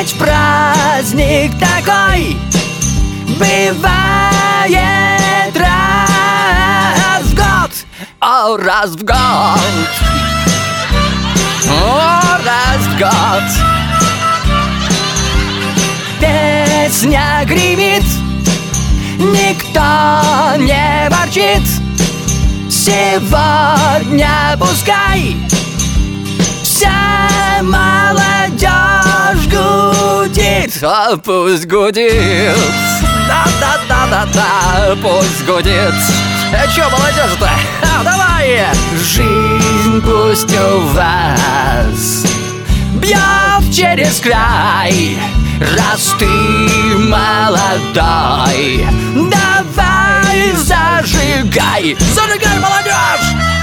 Ведь праздник такой бывает раз в год. О, раз в год. О, раз в год. Песня гремит, никто не ворчит. Сегодня пускай вся молодежь гудит. А пусть гудит. Да-да-да-да-да, пусть гудит. Чё, молодежь-то? Давай! Жизнь пусть у вас бьет через край. Раз ты молодой, давай зажигай. Зажигай, молодежь!